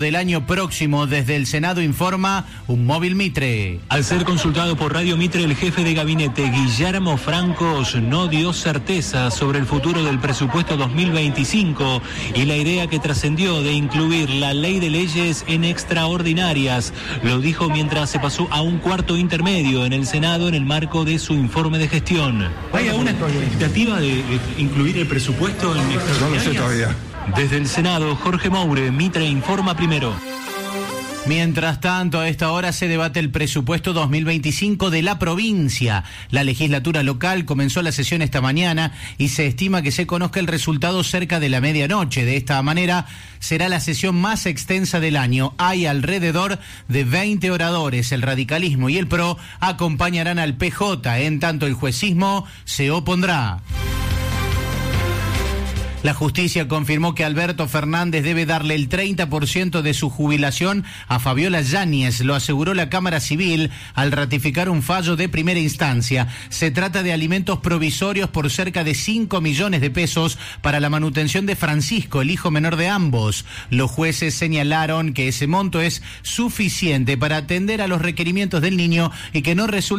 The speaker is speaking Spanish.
del año próximo. Desde el Senado informa un móvil Mitre. Al ser consultado por Radio Mitre, el jefe de gabinete Guillermo Francos no dio certeza sobre el futuro del presupuesto 2025 y la idea que trascendió de incluir la ley de leyes en extraordinarias. Lo dijo mientras se pasó a un cuarto intermedio en el Senado en el marco de su informe de gestión. ¿Hay alguna expectativa de incluir el presupuesto en extraordinarias? No lo sé todavía. Desde el Senado, Jorge Moure, Mitre informa primero. Mientras tanto, a esta hora se debate el presupuesto 2025 de la provincia. La legislatura local comenzó la sesión esta mañana y se estima que se conozca el resultado cerca de la medianoche. De esta manera, será la sesión más extensa del año. Hay alrededor de 20 oradores. El radicalismo y el PRO acompañarán al PJ, en tanto el juecismo se opondrá. La justicia confirmó que Alberto Fernández debe darle el 30% de su jubilación a Fabiola Yáñez, lo aseguró la Cámara Civil al ratificar un fallo de primera instancia. Se trata de alimentos provisorios por cerca de 5 millones de pesos para la manutención de Francisco, el hijo menor de ambos. Los jueces señalaron que ese monto es suficiente para atender a los requerimientos del niño y que no resulta